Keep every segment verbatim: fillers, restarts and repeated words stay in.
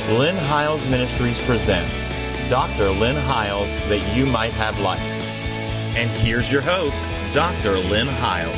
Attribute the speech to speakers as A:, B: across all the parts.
A: Lynn Hiles Ministries presents Doctor Lynn Hiles, that you might have life. And here's your host, Doctor Lynn Hiles.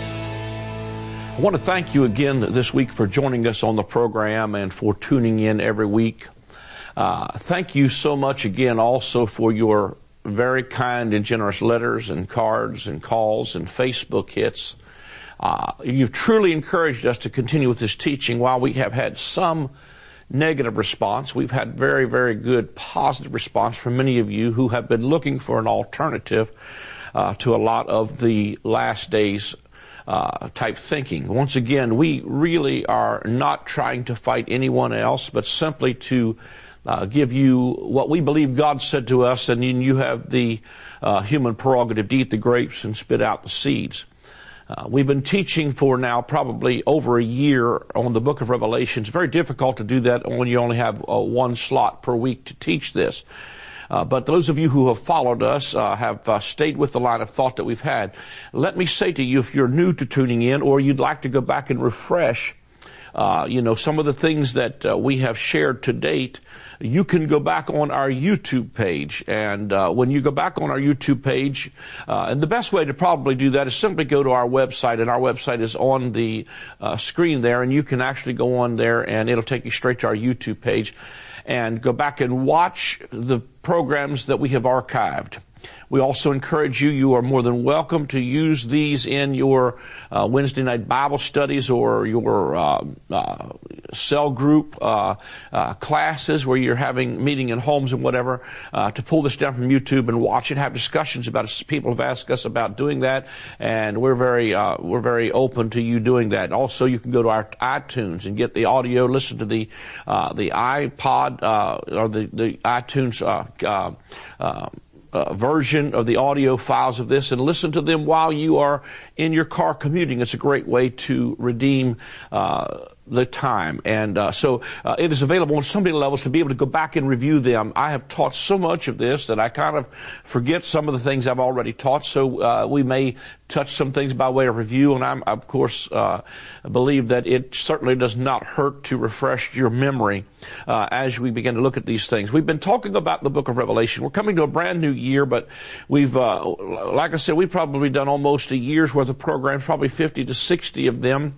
B: I want to thank you again this week for joining us on the program and for tuning in every week. Uh, thank you so much again also for your very kind and generous letters and cards and calls and Facebook hits. Uh, you've truly encouraged us to continue with this teaching. While we have had some negative response, we've had very, very good positive response from many of you who have been looking for an alternative uh, to a lot of the last days uh, type thinking. Once again, we really are not trying to fight anyone else, but simply to uh, give you what we believe God said to us, and then you have the uh, human prerogative to eat the grapes and spit out the seeds. Uh, we've been teaching for now probably over a year on the book of Revelation. It's very difficult to do that when you only have uh, one slot per week to teach this. Uh, but those of you who have followed us uh, have uh, stayed with the line of thought that we've had. Let me say to you, if you're new to tuning in or you'd like to go back and refresh, uh, you know, some of the things that uh, we have shared to date, you can go back on our YouTube page. And uh, when you go back on our YouTube page, uh, and the best way to probably do that is simply go to our website, and our website is on the uh, screen there, and you can actually go on there and it'll take you straight to our YouTube page and go back and watch the programs that we have archived. We also encourage you, you are more than welcome to use these in your uh, Wednesday night Bible studies or your uh, uh, cell group uh, uh, classes where you're having meeting in homes and whatever, uh, to pull this down from YouTube and watch it, have discussions about it. People have asked us about doing that, and we're very uh, we're very open to you doing that. Also, you can go to our iTunes and get the audio, listen to the uh, the iPod uh, or the the iTunes Uh, uh, uh, Uh, version of the audio files of this and listen to them while you are in your car commuting. It's a great way to redeem uh, the time. And uh, so uh, it is available on so many levels to be able to go back and review them. I have taught so much of this that I kind of forget some of the things I've already taught, so uh, we may touch some things by way of review, and I'm, of course, uh, believe that it certainly does not hurt to refresh your memory uh, as we begin to look at these things. We've been talking about the book of Revelation. We're coming to a brand new year, but we've, uh, like I said, we've probably done almost a year's worth of programs, probably fifty to sixty of them.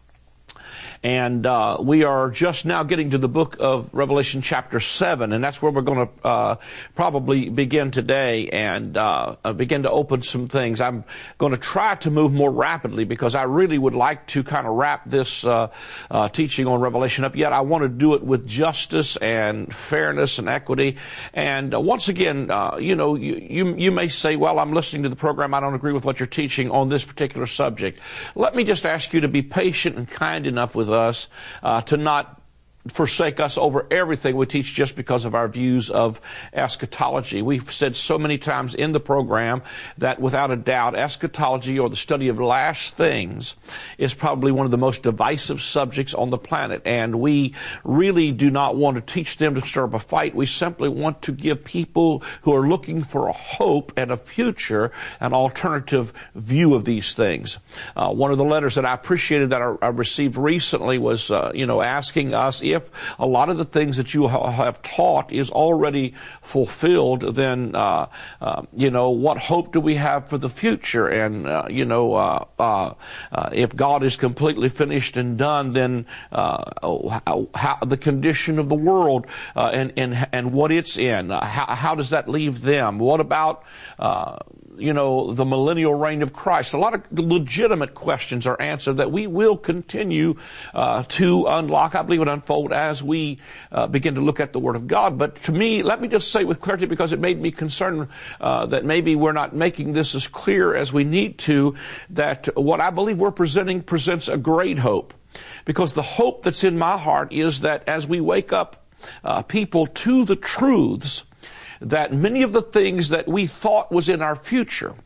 B: And uh, we are just now getting to the book of Revelation chapter seven, and that's where we're going to uh, probably begin today and uh, begin to open some things. I'm going to try to move more rapidly because I really would like to kind of wrap this uh, uh, teaching on Revelation up, yet I want to do it with justice and fairness and equity. And uh, once again, uh, you know, you, you, you may say, well, I'm listening to the program, I don't agree with what you're teaching on this particular subject. Let me just ask you to be patient and kind enough with us uh, to not forsake us over everything we teach just because of our views of eschatology. We've said so many times in the program that without a doubt, eschatology, or the study of last things, is probably one of the most divisive subjects on the planet. And we really do not want to teach them to stir up a fight. We simply want to give people who are looking for a hope and a future an alternative view of these things. Uh, one of the letters that I appreciated that I, I received recently was, uh, you know, asking us if If a lot of the things that you have taught is already fulfilled, then, uh, uh, you know, what hope do we have for the future? And, uh, you know, uh, uh, uh, if God is completely finished and done, then uh, how, how, the condition of the world uh, and, and, and what it's in, uh, how, how does that leave them? What about uh, you know, the millennial reign of Christ? A lot of legitimate questions are answered that we will continue uh, to unlock, I believe, and unfold as we uh, begin to look at the Word of God. But to me, let me just say with clarity, because it made me concerned uh, that maybe we're not making this as clear as we need to, that what I believe we're presenting presents a great hope. Because the hope that's in my heart is that as we wake up uh, people to the truths, that many of the things that we thought was in our future,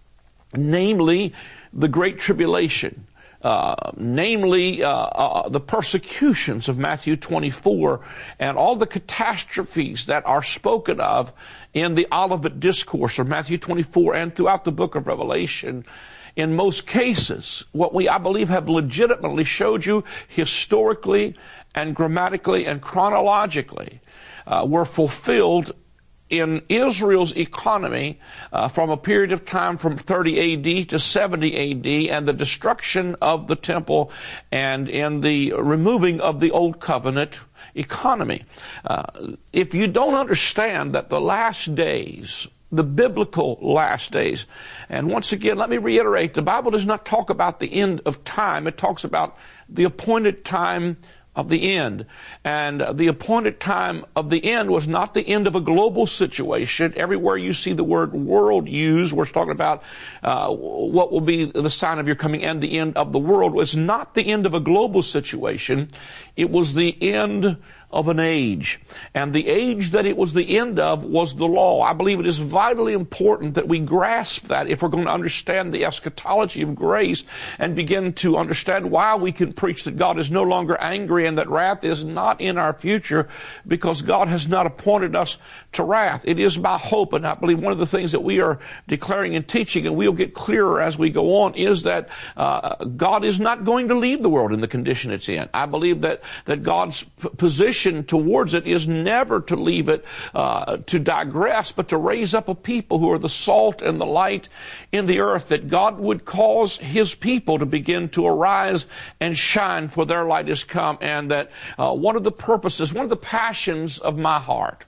B: namely the Great Tribulation, uh, namely uh, uh, the persecutions of Matthew twenty-four, and all the catastrophes that are spoken of in the Olivet Discourse of Matthew twenty-four and throughout the book of Revelation, in most cases, what we, I believe, have legitimately showed you historically and grammatically and chronologically uh, were fulfilled in Israel's economy uh, from a period of time from thirty A D to seventy A D and the destruction of the temple and in the removing of the Old Covenant economy. Uh, if you don't understand that the last days, the biblical last days, and once again, let me reiterate, the Bible does not talk about the end of time. It talks about the appointed time of the end. And the appointed time of the end was not the end of a global situation. Everywhere you see the word world used, we're talking about uh, what will be the sign of your coming and the end of the world. It was not the end of a global situation. It was the end of an age. And the age that it was the end of was the law. I believe it is vitally important that we grasp that if we're going to understand the eschatology of grace and begin to understand why we can preach that God is no longer angry and that wrath is not in our future, because God has not appointed us to wrath. It is by hope, and I believe one of the things that we are declaring and teaching, and we'll get clearer as we go on, is that uh, God is not going to leave the world in the condition it's in. I believe that, that God's p- position towards it is never to leave it uh, to digress, but to raise up a people who are the salt and the light in the earth, that God would cause His people to begin to arise and shine, for their light is come. And that uh, one of the purposes, one of the passions of my heart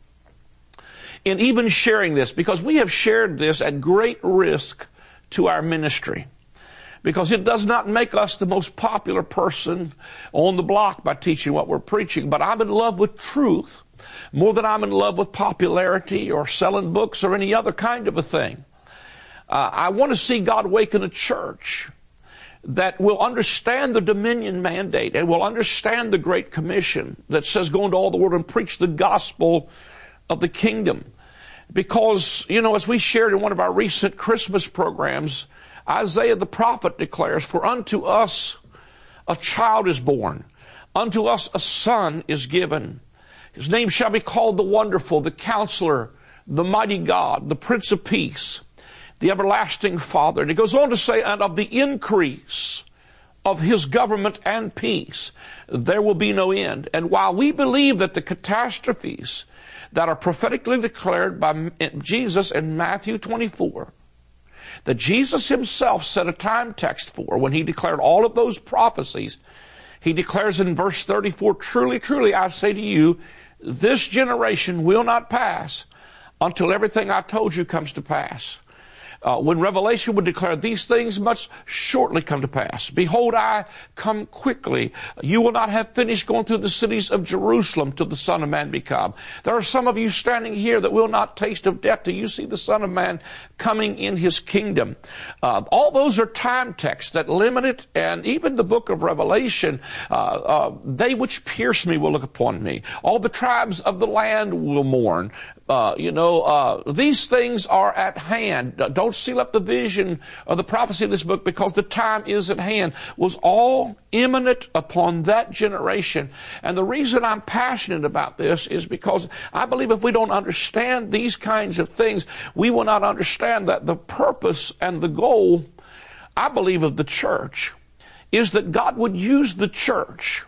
B: in even sharing this, because we have shared this at great risk to our ministry, because it does not make us the most popular person on the block by teaching what we're preaching. But I'm in love with truth more than I'm in love with popularity or selling books or any other kind of a thing. Uh, I want to see God waken a church that will understand the dominion mandate and will understand the Great Commission that says go into all the world and preach the gospel of the kingdom. Because, you know, as we shared in one of our recent Christmas programs, Isaiah the prophet declares, "For unto us a child is born, unto us a son is given. His name shall be called the Wonderful, the Counselor, the Mighty God, the Prince of Peace, the Everlasting Father." And it goes on to say, "And of the increase of His government and peace there will be no end." And while we believe that the catastrophes that are prophetically declared by Jesus in Matthew twenty-four, that Jesus Himself set a time text for when He declared all of those prophecies, He declares in verse thirty-four, "Truly, truly, I say to you, this generation will not pass until everything I told you comes to pass." Uh, when Revelation would declare, "These things must shortly come to pass. Behold, I come quickly. You will not have finished going through the cities of Jerusalem till the Son of Man be come." There are some of you standing here that will not taste of death till you see the Son of Man coming in His kingdom. Uh, all those are time texts that limit it, and even the book of Revelation, uh, uh, "They which pierce me will look upon me. All the tribes of the land will mourn." Uh, you know, uh, these things are at hand. Don't seal up the vision of the prophecy of this book, because the time is at hand. Was all imminent upon that generation. And the reason I'm passionate about this is because I believe if we don't understand these kinds of things, we will not understand that the purpose and the goal, I believe, of the church is that God would use the church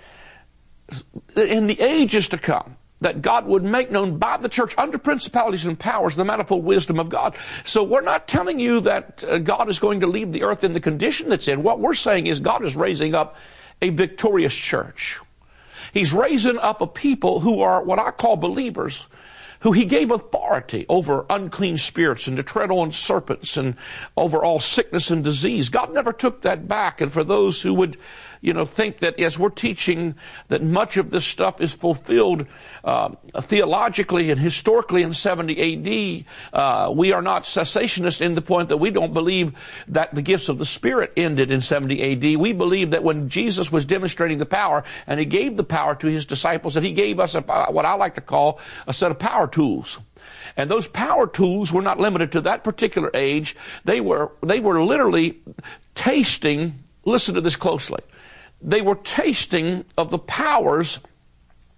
B: in the ages to come, that God would make known by the church under principalities and powers the manifold wisdom of God. So we're not telling you that uh, God is going to leave the earth in the condition it's in. What we're saying is God is raising up a victorious church. He's raising up a people who are what I call believers, who He gave authority over unclean spirits and to tread on serpents and over all sickness and disease. God never took that back. And for those who would, you know, think that as we're teaching that much of this stuff is fulfilled uh, theologically and historically in seventy A D, uh, we are not cessationists in the point that we don't believe that the gifts of the Spirit ended in seventy A D. We believe that when Jesus was demonstrating the power, and He gave the power to His disciples, that He gave us a, what I like to call a set of power tools. And those power tools were not limited to that particular age. They were, they were literally tasting, listen to this closely, they were tasting of the powers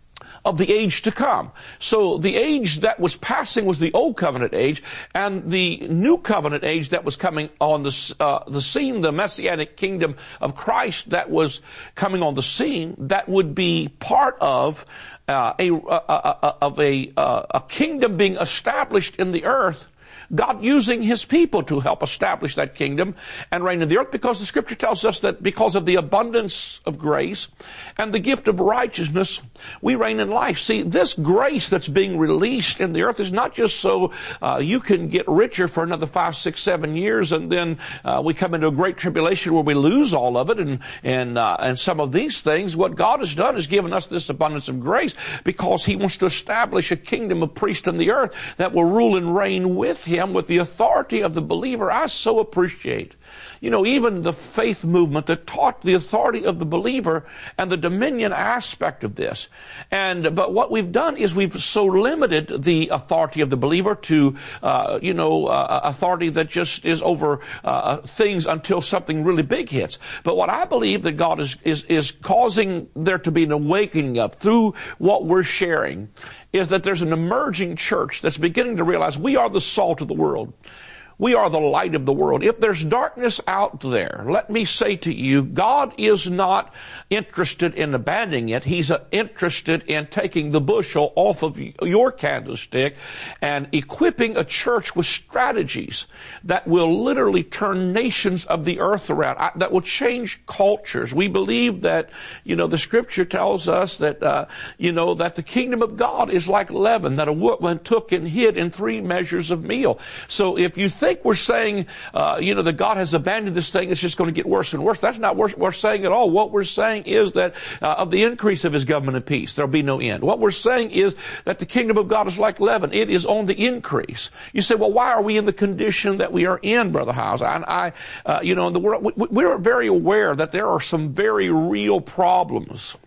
B: of the age to come. So the age that was passing was the old covenant age, and the new covenant age that was coming on the, uh, the scene, the messianic kingdom of Christ that was coming on the scene, that would be part of uh, a, a, a, of a, uh, a kingdom being established in the earth, God using His people to help establish that kingdom and reign in the earth, because the Scripture tells us that because of the abundance of grace and the gift of righteousness, we reign in life. See, this grace that's being released in the earth is not just so uh, you can get richer for another five, six, seven years, and then uh, we come into a great tribulation where we lose all of it and and uh, and some of these things. What God has done is given us this abundance of grace because He wants to establish a kingdom of priests in the earth that will rule and reign with Him, with the authority of the believer. I so appreciate, you know, even the faith movement that taught the authority of the believer and the dominion aspect of this. And, but what we've done is we've so limited the authority of the believer to, uh, you know, uh, authority that just is over, uh, things until something really big hits. But what I believe that God is, is, is causing there to be an awakening of through what we're sharing is that there's an emerging church that's beginning to realize we are the salt of the world. We are the light of the world. If there's darkness out there, let me say to you, God is not interested in abandoning it. He's uh, interested in taking the bushel off of your candlestick and equipping a church with strategies that will literally turn nations of the earth around, uh, that will change cultures. We believe that, you know, the Scripture tells us that, uh, you know, that the kingdom of God is like leaven that a woman took and hid in three measures of meal. So if you think think we're saying, uh, you know, that God has abandoned this thing, it's just going to get worse and worse. That's not what we're saying at all. What we're saying is that uh, of the increase of His government and peace, there'll be no end. What we're saying is that the kingdom of God is like leaven. It is on the increase. You say, well, why are we in the condition that we are in, Brother Howes? And I, uh, you know, in the world, we, we're very aware that there are some very real problems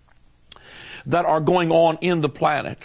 B: that are going on in the planet.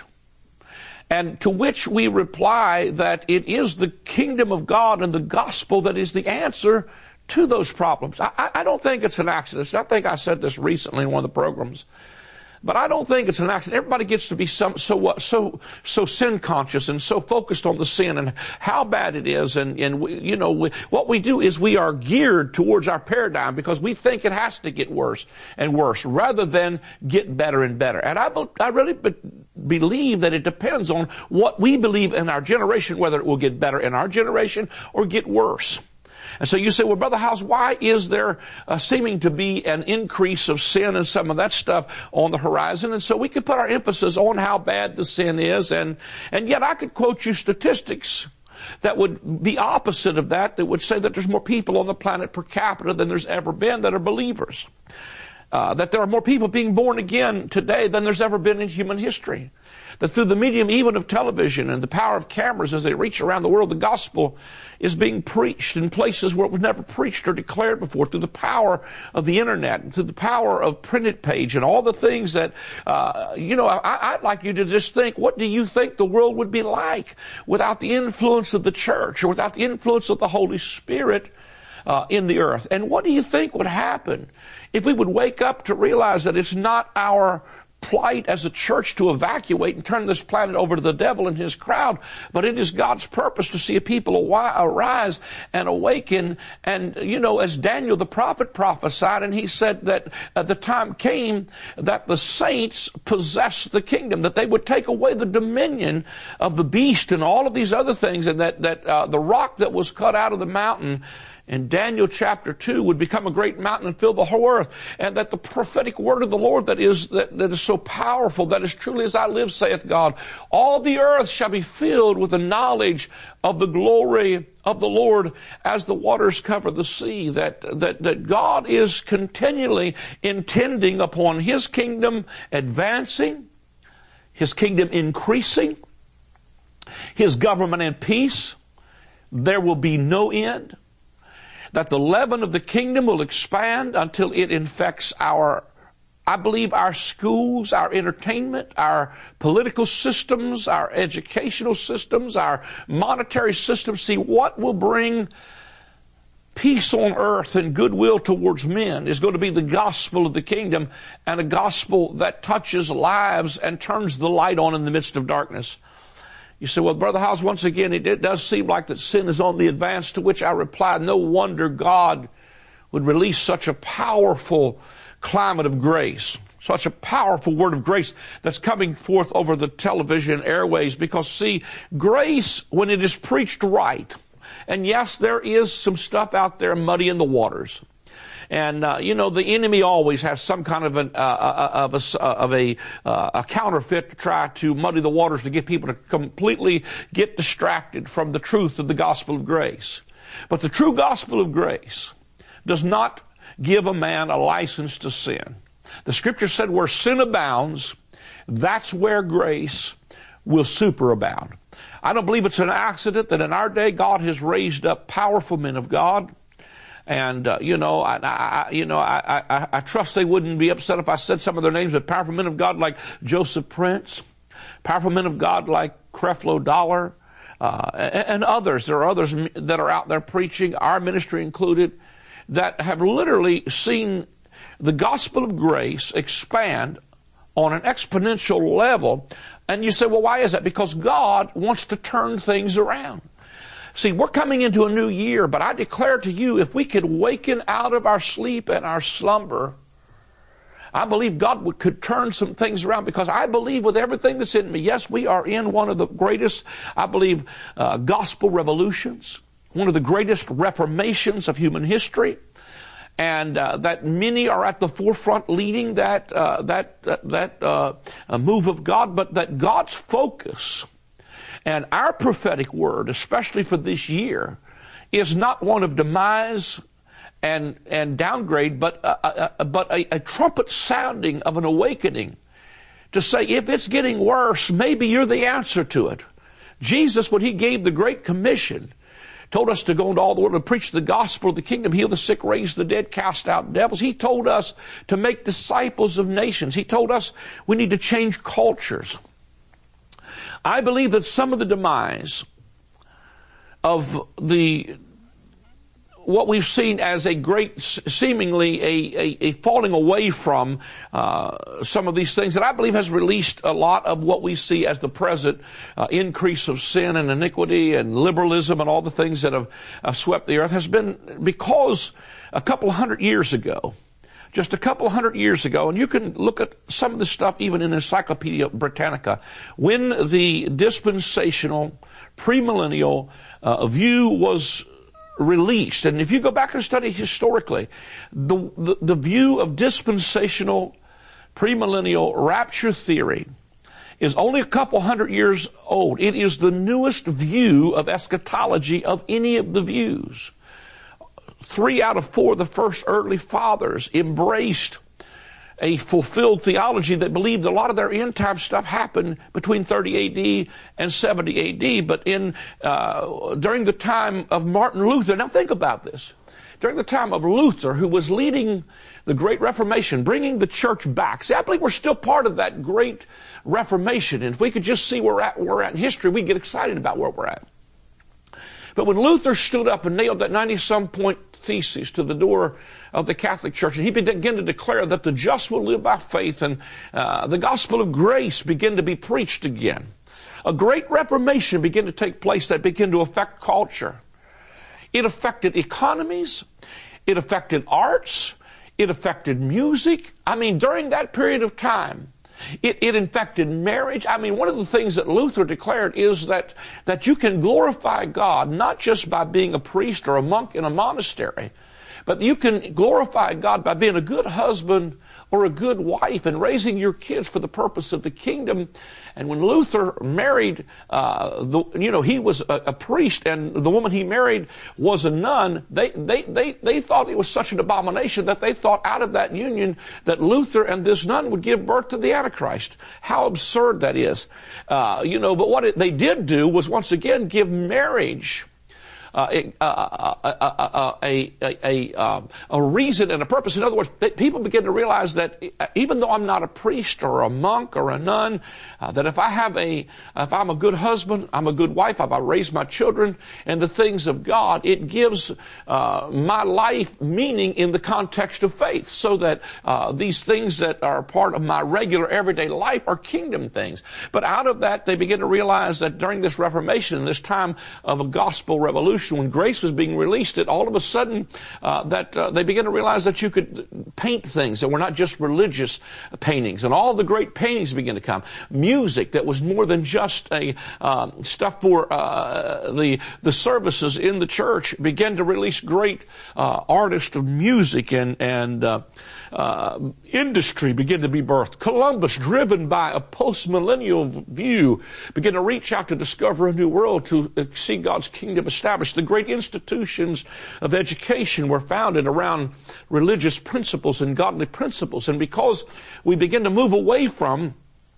B: And to which we reply that it is the kingdom of God and the gospel that is the answer to those problems. I, I don't think it's an accident. I think I said this recently in one of the programs. But I don't think it's an accident. Everybody gets to be some, so so so sin conscious and so focused on the sin and how bad it is. And, and we, you know, we, what we do is we are geared towards our paradigm because we think it has to get worse and worse rather than get better and better. And I, I really be, believe that it depends on what we believe in our generation, whether it will get better in our generation or get worse. And so you say, well, Brother Howes, why is there uh, seeming to be an increase of sin and some of that stuff on the horizon? And so we could put our emphasis on how bad the sin is. And, and yet I could quote you statistics that would be opposite of that, that would say that there's more people on the planet per capita than there's ever been that are believers. Uh, that there are more people being born again today than there's ever been in human history. That through the medium even of television and the power of cameras as they reach around the world, the gospel is being preached in places where it was never preached or declared before, through the power of the internet, and through the power of printed page and all the things that, uh, you know, I, I'd like you to just think, what do you think the world would be like without the influence of the church or without the influence of the Holy Spirit uh, in the earth? And what do you think would happen if we would wake up to realize that it's not our plight as a church to evacuate and turn this planet over to the devil and his crowd, but it is God's purpose to see a people arise and awaken. And, you know, as Daniel the prophet prophesied, and he said that at the time came that the saints possessed the kingdom, that they would take away the dominion of the beast and all of these other things, and that, that uh, the rock that was cut out of the mountain in Daniel chapter two would become a great mountain and fill the whole earth. And that the prophetic word of the Lord that is, that, that is so powerful, that as truly as I live, saith God, all the earth shall be filled with the knowledge of the glory of the Lord as the waters cover the sea. That, that, that God is continually intending upon His kingdom advancing, His kingdom increasing, His government and peace. There will be no end. That the leaven of the kingdom will expand until it infects our, I believe, our schools, our entertainment, our political systems, our educational systems, our monetary systems. See, what will bring peace on earth and goodwill towards men is going to be the gospel of the kingdom, and a gospel that touches lives and turns the light on in the midst of darkness. You say, well, Brother Howes, once again, it, it does seem like that sin is on the advance, to which I replied, no wonder God would release such a powerful climate of grace, such a powerful word of grace that's coming forth over the television airways. Because, see, grace, when it is preached right, and yes, there is some stuff out there muddying the waters. And, uh, you know, the enemy always has some kind of, an, uh, of, a, of a, uh, a counterfeit to try to muddy the waters, to get people to completely get distracted from the truth of the gospel of grace. But the true gospel of grace does not give a man a license to sin. The scripture said where sin abounds, that's where grace will superabound. I don't believe it's an accident that in our day God has raised up powerful men of God. And, uh, you know, I, I, you know, I, I, I trust they wouldn't be upset if I said some of their names, but powerful men of God like Joseph Prince, powerful men of God like Creflo Dollar, uh, and, and others. There are others that are out there preaching, our ministry included, that have literally seen the gospel of grace expand on an exponential level. And you say, well, why is that? Because God wants to turn things around. See, we're coming into a new year, but I declare to you, if we could waken out of our sleep and our slumber, I believe God would, could turn some things around, because I believe with everything that's in me, yes, we are in one of the greatest, I believe, uh, gospel revolutions, one of the greatest reformations of human history. And uh, that many are at the forefront leading that uh, that that, that uh, move of God, but that God's focus and our prophetic word, especially for this year, is not one of demise and and downgrade, but a, a, but a, a trumpet sounding of an awakening to say, if it's getting worse, maybe you're the answer to it. Jesus, when he gave the Great Commission, told us to go into all the world and preach the gospel of the kingdom, heal the sick, raise the dead, cast out devils. He told us to make disciples of nations. He told us we need to change cultures. I believe that some of the demise of the what we've seen as a great, seemingly a, a, a falling away from uh, some of these things that I believe has released a lot of what we see as the present uh, increase of sin and iniquity and liberalism and all the things that have uh, swept the earth, has been because a couple hundred years ago, just a couple hundred years ago, and you can look at some of the stuff even in Encyclopedia Britannica, when the dispensational premillennial uh, view was released. And if you go back and study historically, the, the, the view of dispensational premillennial rapture theory is only a couple hundred years old. It is the newest view of eschatology of any of the views. Three out of four of the first early fathers embraced a fulfilled theology that believed a lot of their end time stuff happened between thirty A D and seventy A D. But in uh, during the time of Martin Luther, now think about this. During the time of Luther, who was leading the Great Reformation, bringing the church back. See, I believe we're still part of that Great Reformation. And if we could just see where we're at, where we're at in history, we'd get excited about where we're at. But when Luther stood up and nailed that ninety-some point thesis to the door of the Catholic Church, and he began to declare that the just will live by faith, and uh, the gospel of grace began to be preached again, a great reformation began to take place that began to affect culture. It affected economies. It affected arts. It affected music. I mean, during that period of time, It, it infected marriage. I mean, one of the things that Luther declared is that, that you can glorify God not just by being a priest or a monk in a monastery, but you can glorify God by being a good husband or a good wife and raising your kids for the purpose of the kingdom. And when Luther married, uh, the, you know, he was a, a priest, and the woman he married was a nun. They, they, they, they thought it was such an abomination that they thought out of that union that Luther and this nun would give birth to the Antichrist. How absurd that is. Uh, you know, but what it, they did do was once again give marriage uh, a, a, a, a, a, a reason and a purpose. In other words, people begin to realize that even though I'm not a priest or a monk or a nun, uh, that if I have a, if I'm a good husband, I'm a good wife, if I raise my children in the things of God, it gives uh, my life meaning in the context of faith, so that uh, these things that are part of my regular everyday life are kingdom things. But out of that, they begin to realize that during this Reformation, this time of a gospel revolution, when grace was being released, that all of a sudden uh, that uh, they begin to realize that you could paint things that were not just religious paintings, and all the great paintings begin to come. Music that was more than just a um, stuff for uh, the the services in the church began to release great uh, artists of music, and and uh, uh, industry began to be birthed. Columbus, driven by a post-millennial view, began to reach out to discover a new world, to see God's kingdom established. The great institutions of education were founded around religious principles and godly principles. And because we begin to move away from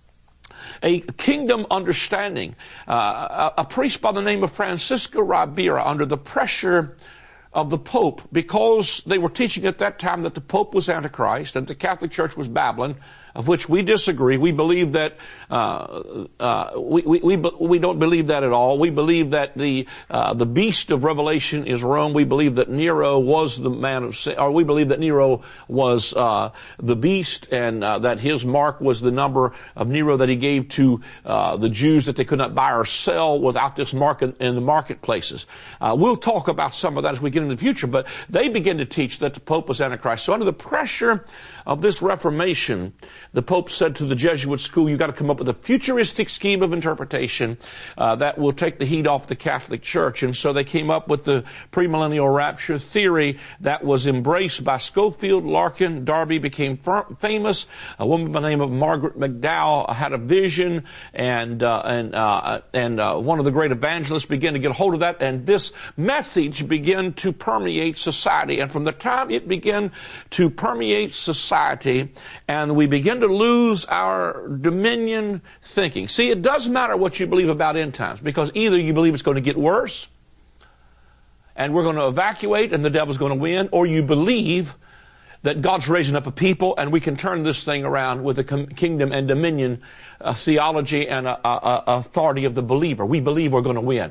B: a kingdom understanding, uh, a, a priest by the name of Francisco Ribera, under the pressure of the Pope, because they were teaching at that time that the Pope was Antichrist and the Catholic Church was Babylon, of which we disagree. We believe that uh, uh, we, we we we don't believe that at all. We believe that the uh, the beast of Revelation is Rome. We believe that Nero was the man of sin, or we believe that Nero was uh, the beast, and uh, that his mark was the number of Nero that he gave to uh, the Jews, that they could not buy or sell without this mark in, in the marketplaces. Uh, we'll talk about some of that as we get into the future, but they begin to teach that the Pope was Antichrist. So under the pressure of this Reformation, the Pope said to the Jesuit school, you've got to come up with a futuristic scheme of interpretation uh, that will take the heat off the Catholic Church. And so they came up with the premillennial rapture theory that was embraced by Schofield, Larkin. Darby became famous. A woman by the name of Margaret McDowell had a vision, and uh, and uh, and uh, one of the great evangelists began to get a hold of that, and this message began to permeate society. And from the time it began to permeate society, and we begin to lose our dominion thinking. See, it doesn't matter what you believe about end times, because either you believe it's going to get worse and we're going to evacuate and the devil's going to win, or you believe that God's raising up a people and we can turn this thing around with the kingdom and dominion uh, theology and uh, uh, authority of the believer. We believe we're going to win.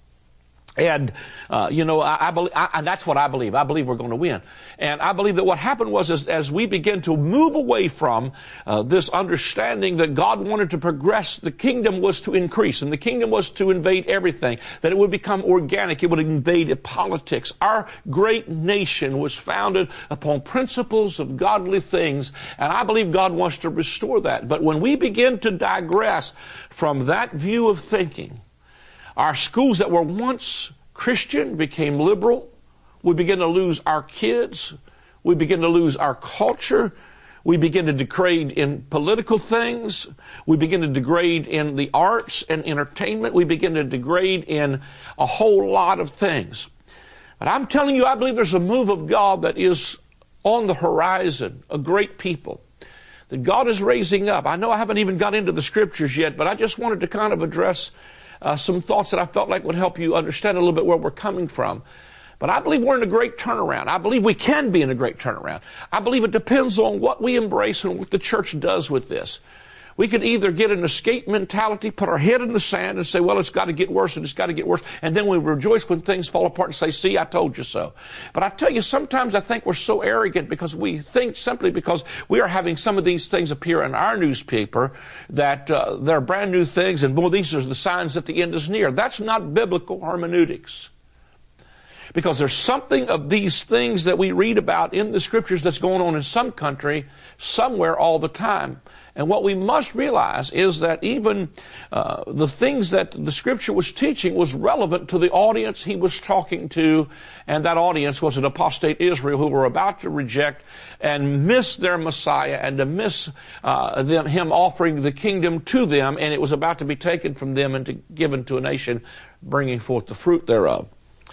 B: And, uh, you know, I, I believe, I, and that's what I believe. I believe we're going to win. And I believe that what happened was, as, as we begin to move away from uh, this understanding that God wanted to progress, the kingdom was to increase, and the kingdom was to invade everything, that it would become organic, it would invade politics. Our great nation was founded upon principles of godly things, and I believe God wants to restore that. But when we begin to digress from that view of thinking, our schools that were once Christian became liberal. We begin to lose our kids. We begin to lose our culture. We begin to degrade in political things. We begin to degrade in the arts and entertainment. We begin to degrade in a whole lot of things. But I'm telling you, I believe there's a move of God that is on the horizon, a great people that God is raising up. I know I haven't even got into the scriptures yet, but I just wanted to kind of address Uh, some thoughts that I felt like would help you understand a little bit where we're coming from. But I believe we're in a great turnaround. I believe we can be in a great turnaround. I believe it depends on what we embrace and what the church does with this. We could either get an escape mentality, put our head in the sand and say, well, it's got to get worse and it's got to get worse. And then we rejoice when things fall apart and say, see, I told you so. But I tell you, sometimes I think we're so arrogant because we think simply because we are having some of these things appear in our newspaper that uh, they're brand new things, and boy, these are the signs that the end is near. That's not biblical hermeneutics. Because there's something of these things that we read about in the scriptures that's going on in some country, somewhere all the time. And what we must realize is that even uh, the things that the scripture was teaching was relevant to the audience he was talking to, and that audience was an apostate Israel who were about to reject and miss their Messiah, and to miss uh, them, him offering the kingdom to them, and it was about to be taken from them and to, given to a nation, bringing forth the fruit thereof.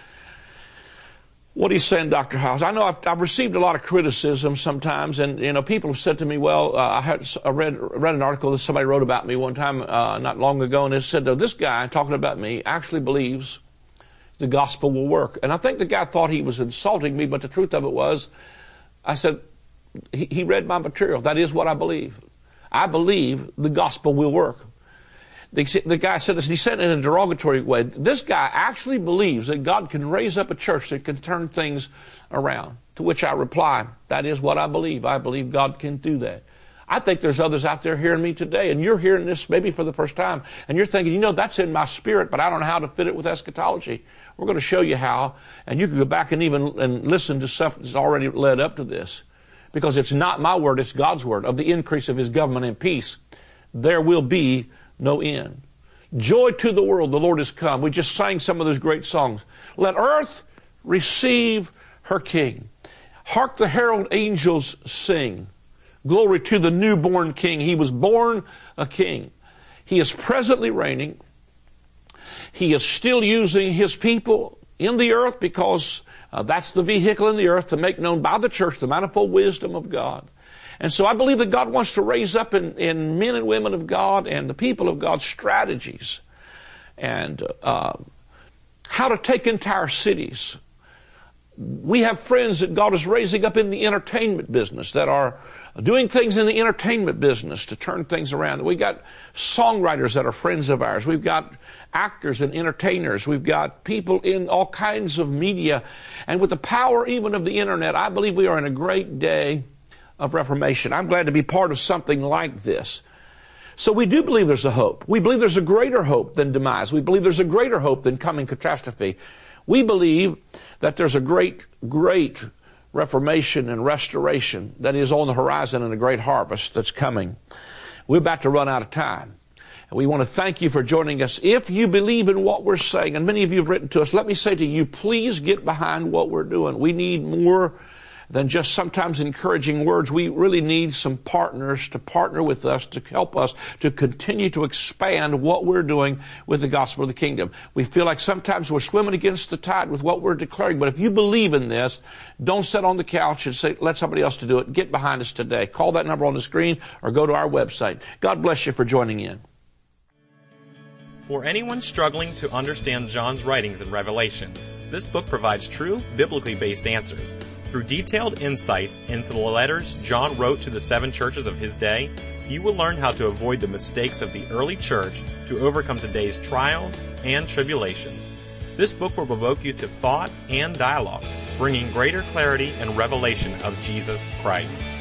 B: What are you saying, Doctor Hyles? I know I've, I've received a lot of criticism sometimes, and you know, people have said to me, "Well, uh, I had I read read an article that somebody wrote about me one time uh, not long ago, and it said, oh, this guy talking about me actually believes the gospel will work. And I think the guy thought he was insulting me, but the truth of it was, I said, he, he read my material. That is what I believe. I believe the gospel will work. The, the guy said this, and he said it in a derogatory way. This guy actually believes that God can raise up a church that can turn things around. To which I reply, that is what I believe. I believe God can do that. I think there's others out there hearing me today, and you're hearing this maybe for the first time, and you're thinking, you know, that's in my spirit, but I don't know how to fit it with eschatology. We're going to show you how, and you can go back and even and listen to stuff that's already led up to this. Because it's not my word, it's God's word. Of the increase of His government and peace, there will be no end. Joy to the world, the Lord has come. We just sang some of those great songs. Let earth receive her King. Hark the herald angels sing. Glory to the newborn King. He was born a king. He is presently reigning. He is still using His people in the earth because uh, that's the vehicle in the earth to make known by the church the manifold wisdom of God. And so I believe that God wants to raise up in, in men and women of God and the people of God strategies and uh, how to take entire cities. We have friends that God is raising up in the entertainment business that are doing things in the entertainment business to turn things around. We've got songwriters that are friends of ours. We've got actors and entertainers. We've got people in all kinds of media. And with the power even of the internet, I believe we are in a great day of reformation. I'm glad to be part of something like this. So we do believe there's a hope. We believe there's a greater hope than demise. We believe there's a greater hope than coming catastrophe. We believe that there's a great, great reformation and restoration that is on the horizon and a great harvest that's coming. We're about to run out of time. And we want to thank you for joining us. If you believe in what we're saying, and many of you have written to us, let me say to you, please get behind what we're doing. We need more than just sometimes encouraging words. We really need some partners to partner with us to help us to continue to expand what we're doing with the gospel of the kingdom. We feel like sometimes we're swimming against the tide with what we're declaring, but if you believe in this, don't sit on the couch and say, let somebody else to do it. Get behind us today. Call that number on the screen or go to our website. God bless you for joining in.
A: For anyone struggling to understand John's writings in Revelation, this book provides true, biblically based answers. Through detailed insights into the letters John wrote to the seven churches of his day, you will learn how to avoid the mistakes of the early church to overcome today's trials and tribulations. This book will provoke you to thought and dialogue, bringing greater clarity and revelation of Jesus Christ.